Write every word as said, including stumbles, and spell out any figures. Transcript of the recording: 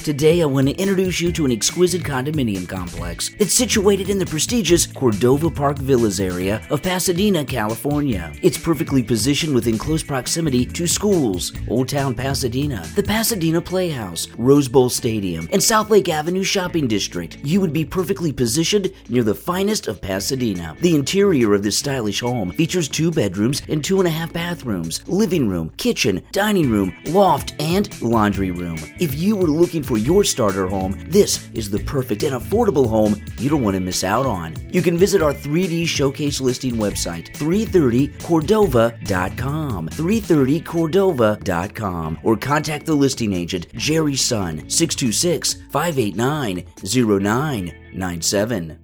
Today I want to introduce you to an exquisite condominium complex that's situated in the prestigious Cordova Park Villas area of Pasadena, California. It's perfectly positioned within close proximity to schools, Old Town Pasadena, the Pasadena Playhouse, Rose Bowl Stadium, and South Lake Avenue Shopping District. You would be perfectly positioned near the finest of Pasadena. The interior of this stylish home features two bedrooms and two and a half bathrooms, living room, kitchen, dining room, loft, and laundry room. If you were looking for your starter home, this is the perfect and affordable home you don't want to miss out on. You can visit our three D showcase listing website, three thirty cordova dot com, three thirty cordova dot com, or contact the listing agent, Jerry Sun, six two six, five eight nine, zero nine nine seven.